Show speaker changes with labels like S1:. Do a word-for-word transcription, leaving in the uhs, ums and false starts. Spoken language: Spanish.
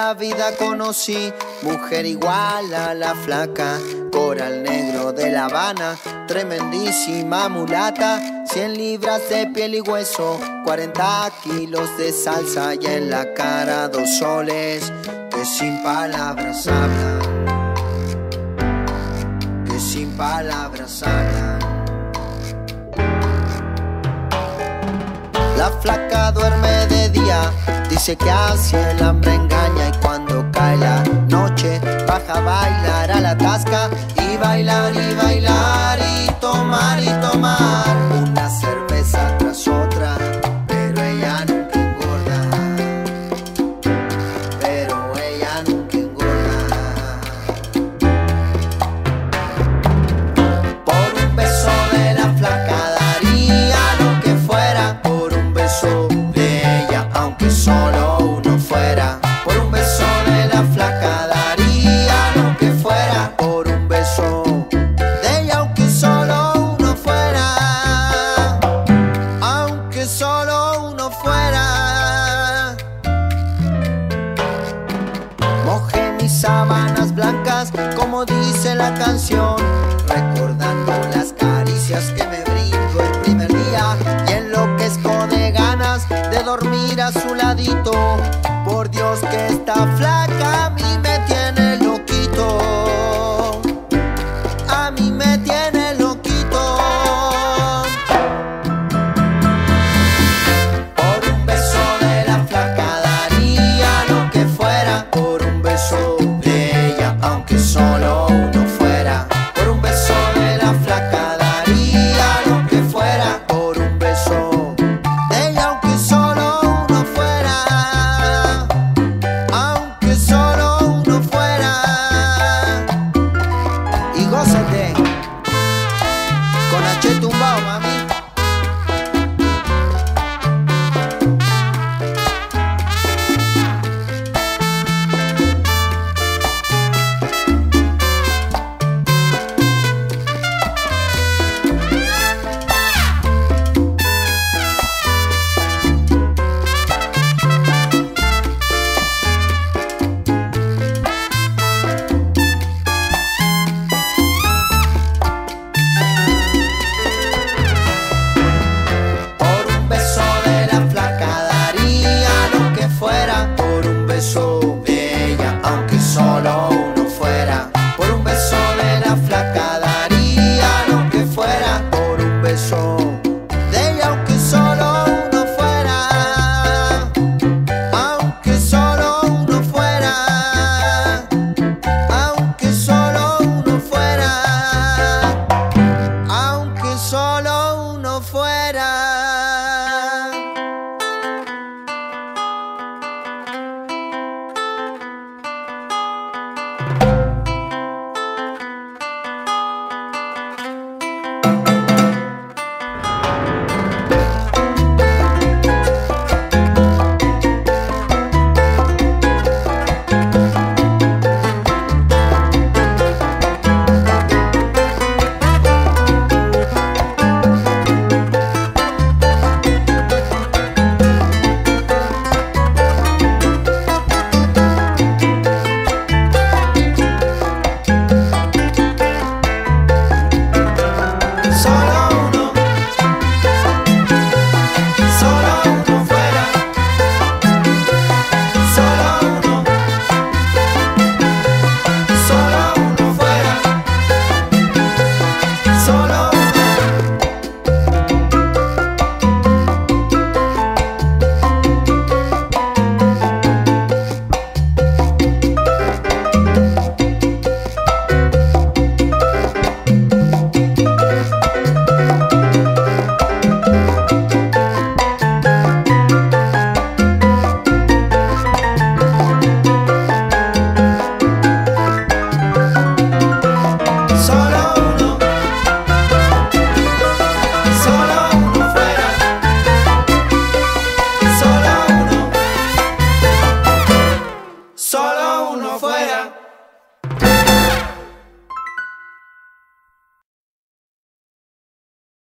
S1: la vida conocí mujer igual a la flaca, coral negro de La Habana, tremendísima mulata, cien libras de piel y hueso, cuarenta kilos de salsa y en la cara dos soles que sin palabras hablan, que sin palabras hablan. La flaca duerme de día, dice que así el hambre engaña, y cuando cae la noche baja a bailar a la tasca, y bailar y bailar y tomar y tomar una cerveza tras otra, pero ella nunca engorda, pero ella nunca engorda. Por un beso de la flaca daría lo que fuera, por un beso de ella aunque solo uno fuera, por un beso de la flaca daría lo que fuera, por un beso de ella aunque solo uno fuera, aunque solo uno fuera. Mojé mis sábanas blancas como dice la canción, recordando las caricias que me brindó el primer día, y enloquezco de ganas de dormir a su ladito,